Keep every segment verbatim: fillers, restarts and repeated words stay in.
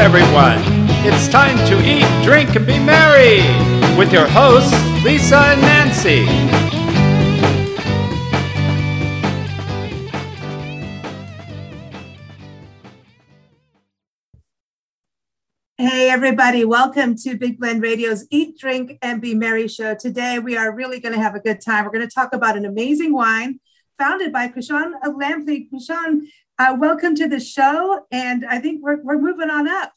everyone. It's time to eat, drink, and be merry with your hosts, Lisa and Nancy. Hey, everybody. Welcome to Big Blend Radio's Eat, Drink, and Be Merry show. Today, we are really going to have a good time. We're going to talk about an amazing wine founded by Chrishan of Lampley. Chrishan, uh, welcome to the show. And I think we're, we're moving on up.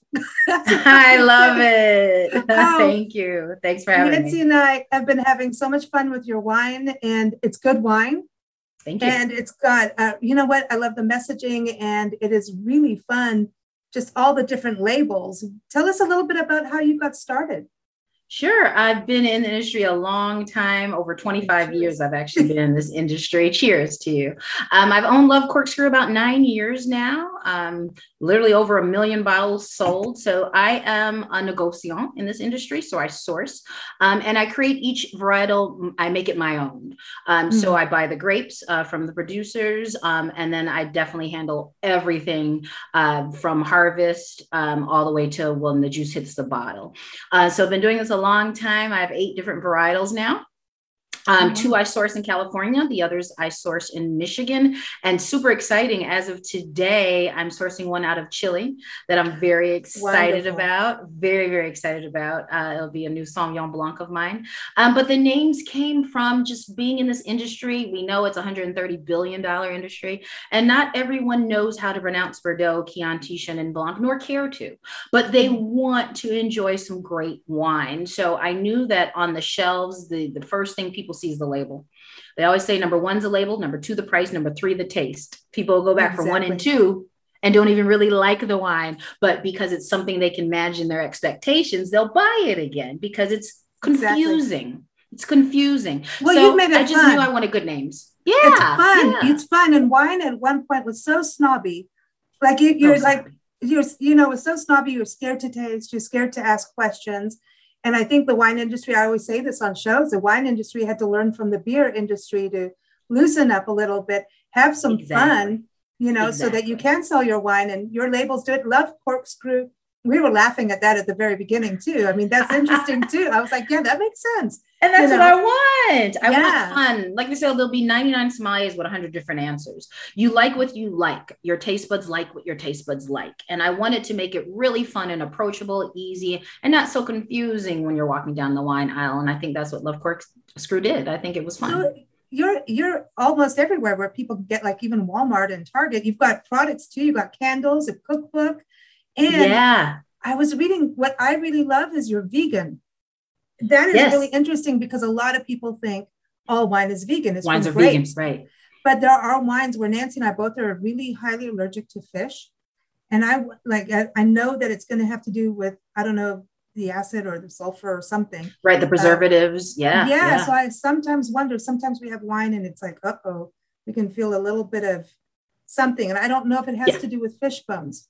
I love it. Oh, thank you. Thanks for having Nancy me. and I have been having so much fun with your wine, and it's good wine. Thank you. And it's got, uh, you know what? I love the messaging, and it is really fun. Just all the different labels. Tell us a little bit about how you got started. Sure. I've been in the industry a long time, over twenty-five years. I've actually been in this industry. Cheers to you. Um, I've owned Love Corkscrew about nine years now, um, literally over a million bottles sold. So I am a negociant in this industry. So I source um, and I create each varietal. I make it my own. Um, mm-hmm. So I buy the grapes uh, from the producers um, and then I definitely handle everything uh, from harvest um, all the way to when the juice hits the bottle. Uh, so I've been doing this a long time. I have eight different varietals now. Um, mm-hmm. Two I source in California, the others I source in Michigan, and super exciting. As of today, I'm sourcing one out of Chile that I'm very excited Wonderful. about. Very, very excited about. Uh, it'll be a new Sauvignon Blanc of mine. Um, but the names came from just being in this industry. We know it's a one hundred thirty billion dollars industry, and not everyone knows how to pronounce Bordeaux, Chianti, Chenin Blanc, nor care to, but they mm-hmm. want to enjoy some great wine. So I knew that on the shelves, the, the first thing people see is the label. They always say number one's the label, number two, the price, number three, the taste. People will go back exactly. for one and two and don't even really like the wine, but because it's something they can manage in their expectations, they'll buy it again because it's confusing. Exactly. It's confusing. Well, so you made it I just fun. knew I wanted good names. Yeah. It's fun. Yeah. It's fun. And wine at one point was so snobby. Like you, you're so like, you're, you know, it was so snobby. You're scared to taste. You're scared to ask questions. And I think the wine industry, I always say this on shows, the wine industry had to learn from the beer industry to loosen up a little bit, have some exactly. fun, you know, exactly. so that you can sell your wine and your labels do it. Love Corkscrew. We were laughing at that at the very beginning too. I mean, that's interesting too. I was like, yeah, that makes sense. And that's you what know? I want. I yeah. want fun. Like I said, there'll be ninety-nine sommeliers with one hundred different answers. You like what you like. Your taste buds like what your taste buds like. And I wanted to make it really fun and approachable, easy, and not so confusing when you're walking down the wine aisle. And I think that's what Love Corkscrew did. I think it was fun. So you're you're almost everywhere where people get, like even Walmart and Target. You've got products too. You've got candles, a cookbook. And yeah. I was reading, what I really love is you're vegan. That is yes. really interesting because a lot of people think all wine is vegan. It's Wines are grapes. vegan, right? But there are wines where Nancy and I both are really highly allergic to fish. And I like, I, I know that it's going to have to do with, I don't know, the acid or the sulfur or something. Right, the preservatives. Uh, yeah, yeah. Yeah. So I sometimes wonder, sometimes we have wine and it's like, uh-oh, we can feel a little bit of something. And I don't know if it has yeah. to do with fish bones.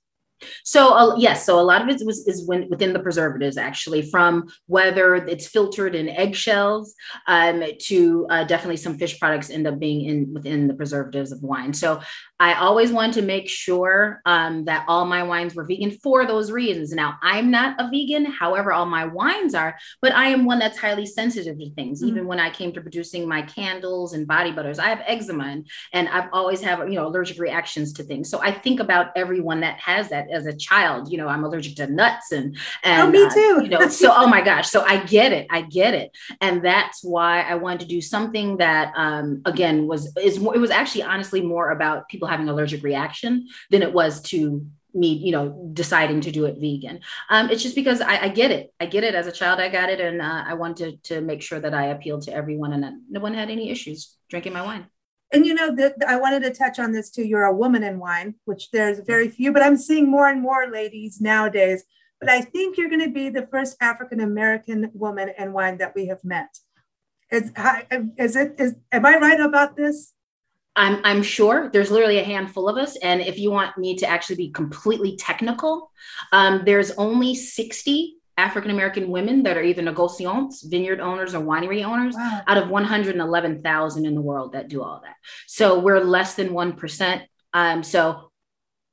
So uh, yes, so a lot of it was is when, within the preservatives, actually, from whether it's filtered in eggshells um, to uh, definitely some fish products end up being in within the preservatives of wine. So I always wanted to make sure um, that all my wines were vegan for those reasons. Now, I'm not a vegan, however, all my wines are, but I am one that's highly sensitive to things. Mm-hmm. Even when I came to producing my candles and body butters, I have eczema and, and I've always have, you know, allergic reactions to things. So I think about everyone that has that. As a child, you know, I'm allergic to nuts and, and oh, me too. Uh, you know, so, oh my gosh. So I get it. I get it. And that's why I wanted to do something that, um, again, was, is, it was actually honestly more about people having allergic reaction than it was to me, you know, deciding to do it vegan. Um, it's just because I, I get it. I get it. As a child, I got it. And uh, I wanted to, to make sure that I appealed to everyone and that no one had any issues drinking my wine. And, you know, the, I wanted to touch on this too. You're a woman in wine, which there's very few, but I'm seeing more and more ladies nowadays. But I think you're going to be the first African-American woman in wine that we have met. Is, is it, is, am I right about this? I'm, I'm sure there's literally a handful of us. And if you want me to actually be completely technical, um, there's only sixty African-American women that are either negociants, vineyard owners, or winery owners wow. out of one hundred eleven thousand in the world that do all that. So we're less than one percent. Um, so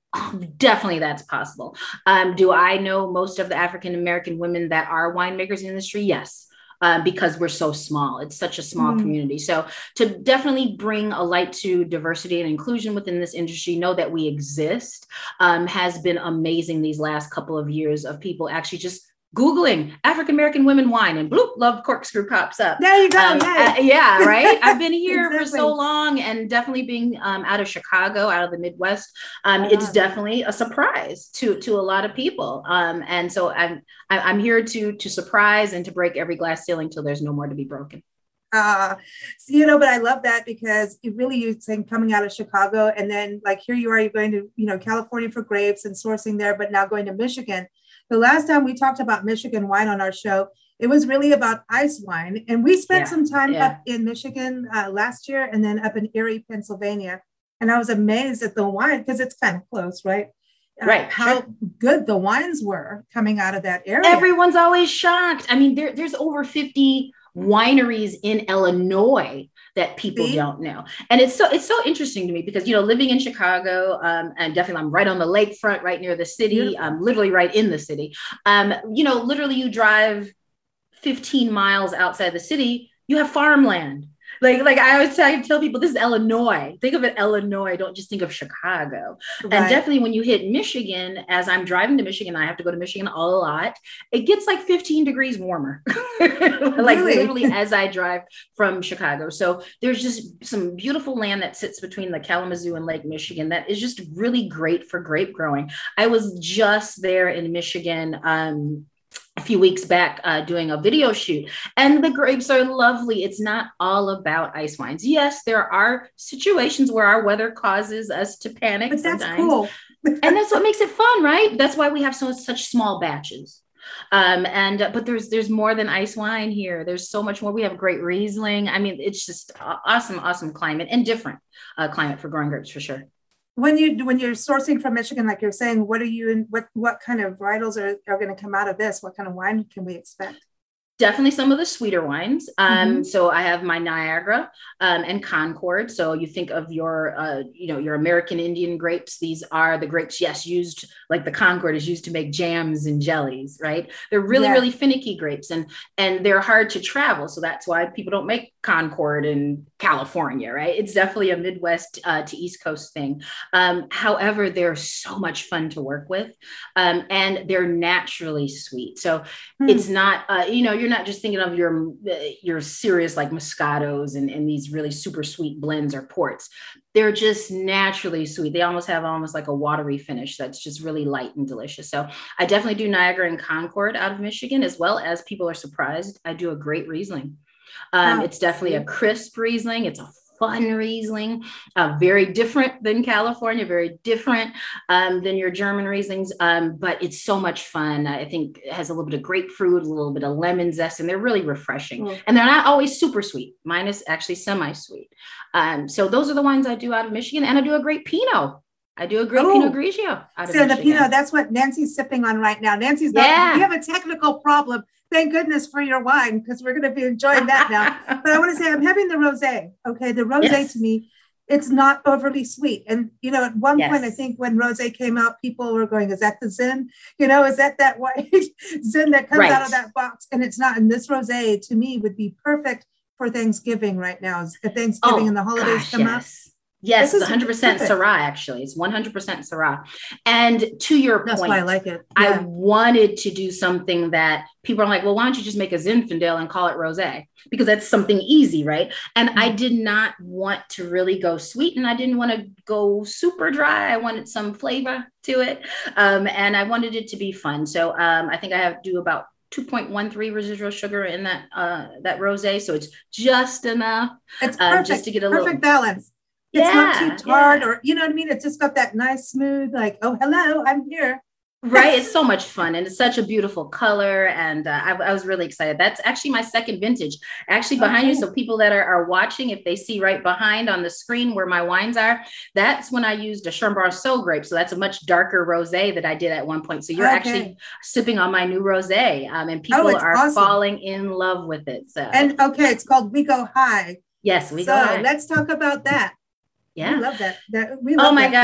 Oh, definitely that's possible. Um, do I know most of the African-American women that are winemakers in the industry? Yes. Uh, because we're so small. It's such a small mm. community. So to definitely bring a light to diversity and inclusion within this industry, know that we exist, um, has been amazing these last couple of years of people actually just Googling African-American women wine and bloop, Love Corkscrew pops up. There you go. Um, nice. uh, yeah, right. I've been here exactly. for so long, and definitely being um, out of Chicago, out of the Midwest, um, uh-huh. it's definitely a surprise to to a lot of people. Um, and so I'm I'm here to to surprise and to break every glass ceiling till there's no more to be broken. Uh, so, you know, but I love that because it really, you're saying coming out of Chicago and then like here you are, you're going to, you know, California for grapes and sourcing there, but now going to Michigan. The last time we talked about Michigan wine on our show, it was really about ice wine. And we spent yeah, some time yeah. up in Michigan uh, last year and then up in Erie, Pennsylvania. And I was amazed at the wine because it's kind of close, right? Uh, right. How sure. good the wines were coming out of that area. Everyone's always shocked. I mean, there, there's over fifty wineries in Illinois that people See? don't know. And it's so, it's so interesting to me because, you know, living in Chicago, um, and definitely I'm right on the lakefront, right near the city, I'm um, literally right in the city. Um, you know, literally you drive fifteen miles outside the city, you have farmland. Like, like I always tell, tell people, this is Illinois. Think of it, Illinois. Don't just think of Chicago. Right. And definitely when you hit Michigan, as I'm driving to Michigan, I have to go to Michigan a lot. It gets like fifteen degrees warmer, like really? literally as I drive from Chicago. So there's just some beautiful land that sits between the Kalamazoo and Lake Michigan that is just really great for grape growing. I was just there in Michigan, um, a few weeks back uh, doing a video shoot, and the grapes are lovely. It's not all about ice wines. Yes, there are situations where our weather causes us to panic. But that's sometimes. cool. And that's what makes it fun, right? That's why we have so such small batches. Um, and uh, but there's there's more than ice wine here. There's so much more. We have great Riesling. I mean, it's just awesome, awesome climate and different uh, climate for growing grapes for sure. When you when you're sourcing from Michigan, like you're saying, what are you in? What what kind of varietals are, are going to come out of this? What kind of wine can we expect? Definitely some of the sweeter wines. Um, Mm-hmm. So I have my Niagara um, and Concord. So you think of your, uh, you know, your American Indian grapes. These are the grapes, yes, used like the Concord is used to make jams and jellies, right? They're really, Yeah. really finicky grapes, and and they're hard to travel. So that's why people don't make Concord in California, right? It's definitely a Midwest uh, to East Coast thing. Um, however, they're so much fun to work with, um, and they're naturally sweet. So Hmm. it's not, uh, you know, you're not just thinking of your your serious like Moscatos and, and these really super sweet blends or ports. They're just naturally sweet. They almost have almost like a watery finish that's just really light and delicious. So I definitely do Niagara and Concord out of Michigan, as well as people are surprised, I do a great Riesling. Um, Oh, it's definitely a see. crisp Riesling. It's a fun Riesling, uh, very different than California, very different um, than your German Rieslings, um, but it's so much fun. I think it has a little bit of grapefruit, a little bit of lemon zest, and they're really refreshing. Mm. And they're not always super sweet. Mine is actually semi-sweet. Um, so those are the wines I do out of Michigan, and I do a great Pinot. I do a great Oh. Pinot Grigio out of So the Michigan. Pinot, that's what Nancy's sipping on right now. Nancy's not, Yeah. we have a technical problem. Thank goodness for your wine, because we're going to be enjoying that now. But I want to say I'm having the rosé. Okay, the rosé Yes. to me, it's not overly sweet. And you know, at one Yes. point, I think when rosé came out, people were going, "Is that the Zin? You know, is that that white Zin that comes Right. out of that box?" And it's not. And this rosé to me would be perfect for Thanksgiving right now. As Thanksgiving and the holidays gosh, come up. yes. Yes, This it's is one hundred percent perfect. Syrah, actually. It's one hundred percent Syrah. And to your That's point, why I like it. I Yeah. wanted to do something that people are like, well, why don't you just make a Zinfandel and call it rosé? Because that's something easy, right? And I did not want to really go sweet, and I didn't want to go super dry. I wanted some flavor to it, um, and I wanted it to be fun. So um, I think I have to do about two point one three residual sugar in that uh, that rosé, so it's just enough, It's um, perfect. just to get a perfect little balance. It's not Yeah, too tart yeah. or, you know what I mean? It's just got that nice, smooth, like, oh, hello, I'm here. Right. It's so much fun, and it's such a beautiful color. And uh, I, I was really excited. That's actually my second vintage, actually behind you. Okay. So people that are, are watching, if they see right behind on the screen where my wines are, that's when I used a Chambourceau grape. So that's a much darker rosé that I did at one point. So you're Okay. actually sipping on my new rosé, um, and people Oh, it's are awesome. falling in love with it. So And okay, it's called We Go High. yes, we so go. High. let's talk about that. Yeah. We love that. that we Oh love my that gosh. film.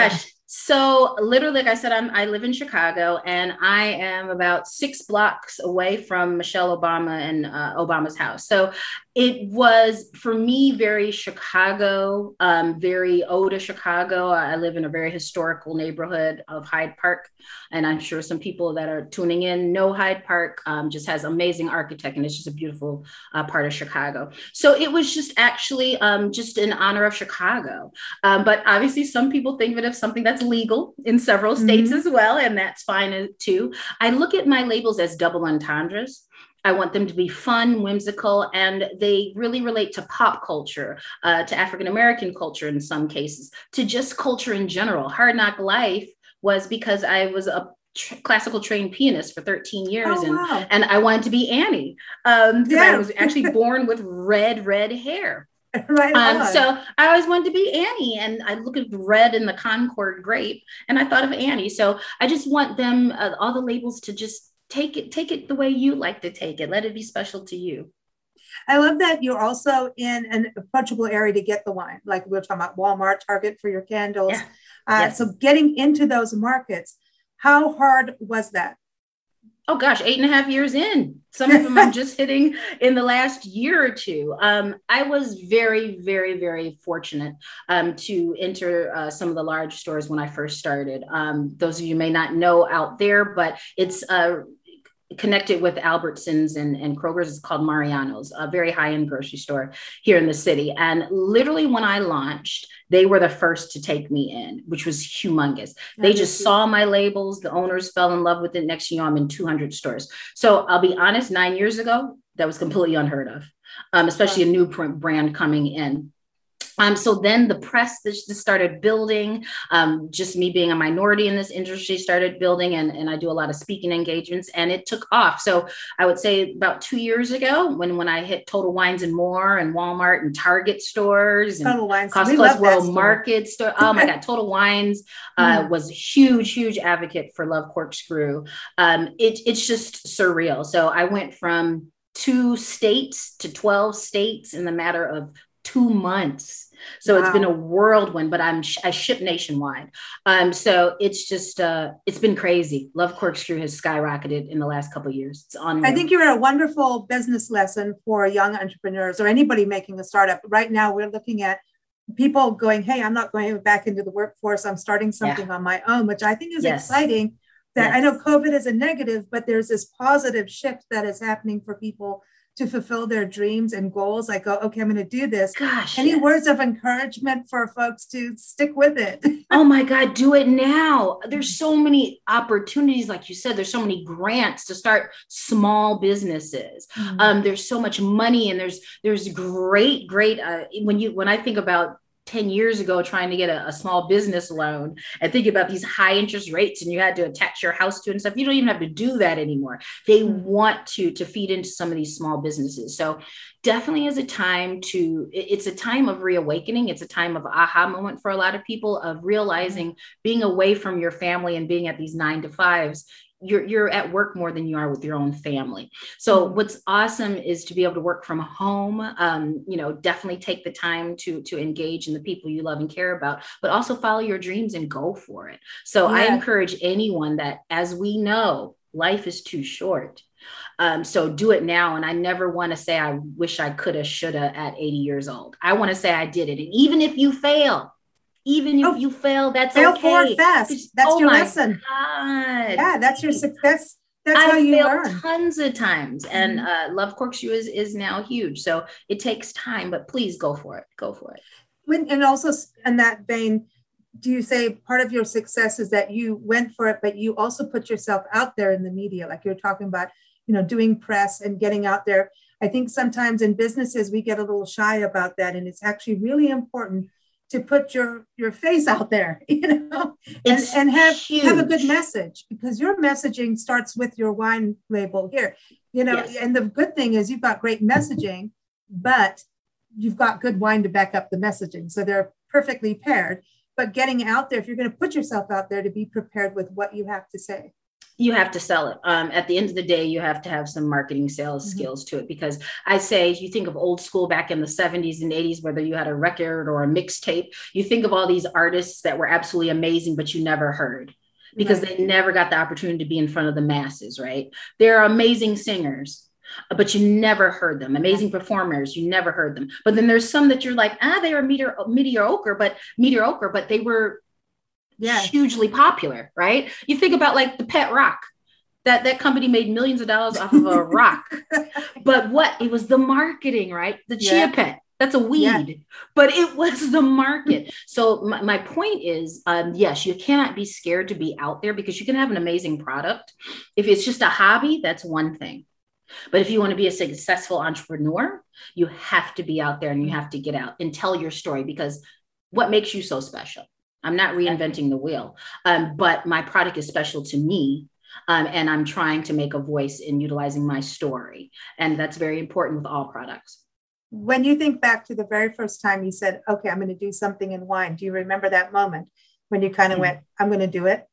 So literally, like I said, I'm, I live in Chicago, and I am about six blocks away from Michelle Obama and uh, Obama's house. So it was, for me, very Chicago, um, very ode to Chicago. I live in a very historical neighborhood of Hyde Park, and I'm sure some people that are tuning in know Hyde Park. Um, just has amazing architect, and it's just a beautiful uh, part of Chicago. So it was just actually um, just in honor of Chicago. Um, but obviously, some people think of it as something that's legal in several states mm-hmm. as well, and that's fine too. I look at my labels as double entendres. I want them to be fun, whimsical, and they really relate to pop culture, uh, to African-American culture in some cases, to just culture in general. Hard Knock Life was because I was a tr- classical trained pianist for thirteen years, oh, and, wow. and I wanted to be Annie. Um, yeah. I was actually born with red, red hair. Right um, so I always wanted to be Annie, and I look at the red in the Concord grape, and I thought of Annie. So I just want them, uh, all the labels, to just take it, take it the way you like to take it. Let it be special to you. I love that you're also in an approachable area to get the wine. Like we were talking about Walmart, Target for your candles. Yeah. Uh, yes. So getting into those markets, how hard was that? Oh gosh, eight and a half years in. Some of them I'm just hitting in the last year or two. Um, I was very, very, very fortunate um, to enter uh, some of the large stores when I first started. Um, those of you may not know out there, but it's uh, connected with Albertsons and, and Kroger's. It's called Mariano's, a very high-end grocery store here in the city. And literally when I launched, they were the first to take me in, which was humongous. They just saw my labels. The owners fell in love with it. Next thing you know, I'm in two hundred stores. So I'll be honest, nine years ago, that was completely unheard of, um, especially a new brand coming in. Um, so then the press just started building, um, just me being a minority in this industry started building, and, and I do a lot of speaking engagements, and it took off. So I would say about two years ago, when, when I hit Total Wines and More and Walmart and Target stores and Total Wines. Costco's World Market store. Oh my God, Total Wines uh, mm. was a huge, huge advocate for Love Corkscrew. Um, it, it's just surreal. So I went from two states to twelve states in the matter of two months. So wow. It's been a whirlwind, but I'm I ship nationwide. Um, so it's just uh, it's been crazy. Love Corkscrew has skyrocketed in the last couple of years. It's unreal. I think you're a wonderful business lesson for young entrepreneurs or anybody making a startup. Right now, we're looking at people going, "Hey, I'm not going back into the workforce. I'm starting something yeah. on my own," which I think is yes. exciting. That yes. I know COVID is a negative, but there's this positive shift that is happening for people to fulfill their dreams and goals. Like, go, okay, I'm going to do this. Gosh, Any yes. words of encouragement for folks to stick with it? Oh my God, do it now. There's so many opportunities. Like you said, there's so many grants to start small businesses. Mm-hmm. Um, there's so much money, and there's, there's great, great, uh, when you, when I think about ten years ago, trying to get a, a small business loan and think about these high interest rates, and you had to attach your house to it and stuff. You don't even have to do that anymore. They mm-hmm. want to, to feed into some of these small businesses. So definitely is a time to, it's a time of reawakening. It's a time of aha moment for a lot of people, of realizing mm-hmm. being away from your family and being at these nine to fives, you're you're at work more than you are with your own family. So mm-hmm. what's awesome is to be able to work from home. Um, you know, definitely take the time to to engage in the people you love and care about, but also follow your dreams and go for it. So yeah. I encourage anyone that, as we know, life is too short. Um, so do it now. And I never want to say, I wish I coulda, shoulda at eighty years old. I want to say I did it. And even if you fail, Even if oh, you fail, that's fail okay. forward fast. That's oh your my lesson. God. Yeah, that's your success. That's I how you failed learn. Tons of times, Mm-hmm. and uh, Love Corkscrew is is now huge. So it takes time, but please go for it. Go for it. When, and also in that vein, do you say part of your success is that you went for it, but you also put yourself out there in the media, like you're talking about, you know, doing press and getting out there? I think sometimes in businesses we get a little shy about that, and it's actually really important to put your your face out there, you know, and, and have huge. have a good message, because your messaging starts with your wine label here, you know. Yes. And the good thing is you've got great messaging, but you've got good wine to back up the messaging, so they're perfectly paired. But getting out there, if you're going to put yourself out there, to be prepared with what you have to say. You have to sell it. Um, at the end of the day, you have to have some marketing sales mm-hmm. skills to it, because I say, you think of old school back in the seventies and eighties, whether you had a record or a mixtape, you think of all these artists that were absolutely amazing, but you never heard, because right. they never got the opportunity to be in front of the masses, right? They're amazing singers, but you never heard them. Amazing performers, you never heard them. But then there's some that you're like, ah, they were meteor- mediocre, but mediocre, but they were yeah. hugely popular, right? You think about like the Pet Rock, that that company made millions of dollars off of a rock, but what? It was the marketing, right? The chia yeah. pet, that's a weed, yeah. but it was the market. So my, my point is, um, yes, you cannot be scared to be out there, because you can have an amazing product. If it's just a hobby, that's one thing. But if you want to be a successful entrepreneur, you have to be out there and you have to get out and tell your story, because what makes you so special? I'm not reinventing the wheel, um, but my product is special to me. Um, and I'm trying to make a voice in utilizing my story. And that's very important with all products. When you think back to the very first time you said, okay, I'm going to do something in wine, do you remember that moment when you kind of mm-hmm. went, I'm going to do it?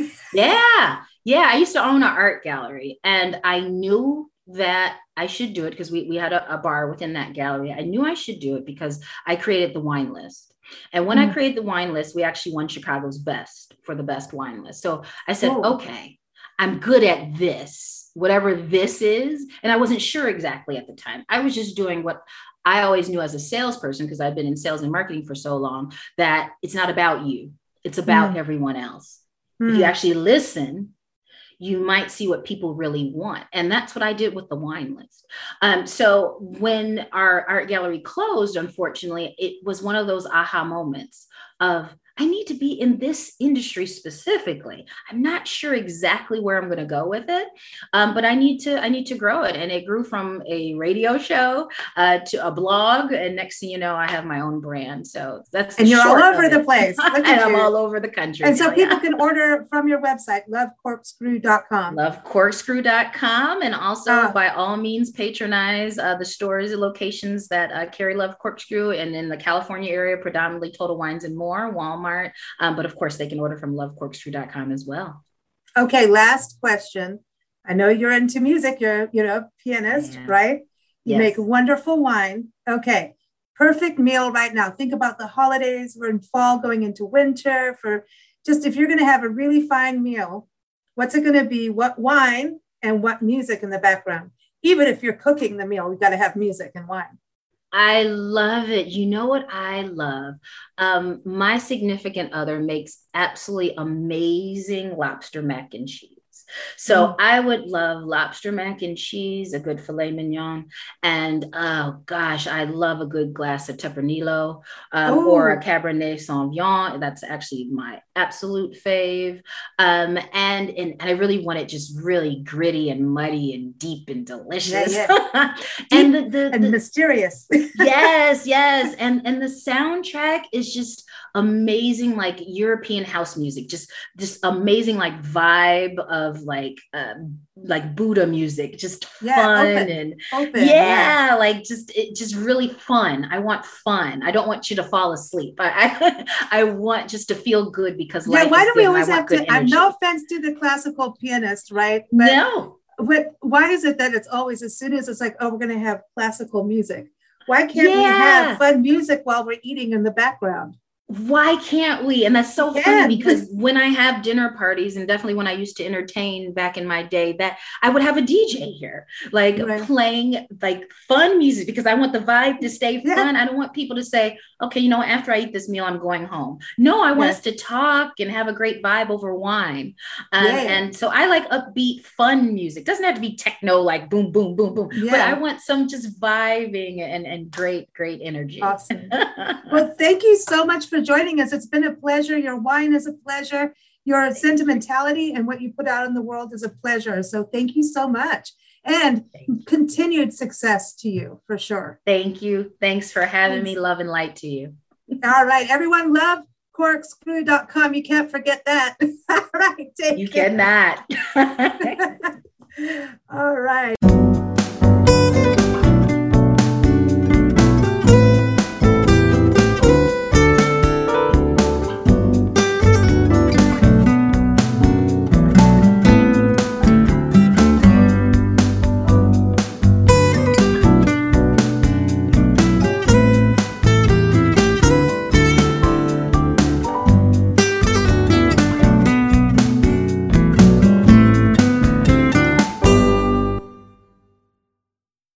Yeah. Yeah. I used to own an art gallery, and I knew that I should do it because we, we had a, a bar within that gallery. I knew I should do it because I created the wine list. And when mm-hmm. I created the wine list, we actually won Chicago's best for the best wine list. So I said, oh. okay, I'm good at this, whatever this is. And I wasn't sure exactly at the time. I was just doing what I always knew as a salesperson, because I've been in sales and marketing for so long, that it's not about you. It's about mm. everyone else. Mm. If you actually listen, you might see what people really want. And that's what I did with the wine list. Um, so when our art gallery closed, unfortunately, it was one of those aha moments of, I need to be in this industry specifically. I'm not sure exactly where I'm going to go with it, um, but I need to I need to grow it. And it grew from a radio show uh, to a blog, and next thing you know, I have my own brand. So that's the and you're all over the it. place. Look and I'm you. all over the country. And now, so people yeah. can order from your website, love corkscrew dot com. love corkscrew dot com, and also uh, by all means patronize uh, the stores and locations that uh, carry Love Corkscrew, and in the California area, predominantly Total Wines and More, Walmart. Um, but of course, they can order from love corkscrew dot com as well. Okay, last question. I know you're into music. You're, you know, pianist, yeah. right? You yes. make wonderful wine. Okay, perfect meal right now. Think about the holidays. We're in fall, going into winter. For just if you're going to have a really fine meal, what's it going to be? What wine and what music in the background? Even if you're cooking the meal, we've got to have music and wine. I love it. You know what I love? Um, my significant other makes absolutely amazing lobster mac and cheese. So mm. I would love lobster mac and cheese, a good filet mignon, and oh gosh, I love a good glass of Tempranillo um, or a Cabernet Sauvignon. That's actually my absolute fave. Um, and, and and I really want it just really gritty and muddy and deep and delicious, yeah, yeah. and the, the, and the, mysterious. yes, yes, and and the soundtrack is just amazing, like European house music, just this amazing like vibe of like um, like Buddha music, just yeah, fun open, and open, yeah, yeah, like just it just really fun. I want fun. I don't want you to fall asleep. I I, I want just to feel good, because yeah. Life Why is do we good, always have to? I'm no offense to the classical pianist, right? But no. What? Why is it that it's always as soon as it's like, oh, we're going to have classical music? Why can't yeah. we have fun music while we're eating in the background? Why can't we? And that's so yeah. funny, because when I have dinner parties, and definitely when I used to entertain back in my day, that I would have a D J here, like right. playing like fun music, because I want the vibe to stay yeah. fun. I don't want people to say, okay, you know, after I eat this meal, I'm going home. No, I want yeah. us to talk and have a great vibe over wine. Um, yeah. And so I like upbeat, fun music. Doesn't have to be techno, like boom, boom, boom, boom. Yeah. But I want some just vibing and, and great, great energy. Awesome. Well, thank you so much for joining us. It's been a pleasure. Your wine is a pleasure. Your sentimentality and what you put out in the world is a pleasure. So thank you so much. And continued success to you, for sure. Thank you. Thanks for having Thanks. me. Love and light to you. All right, everyone, love corkscrew dot com. You can't forget that. All right. Take you care. cannot. All right.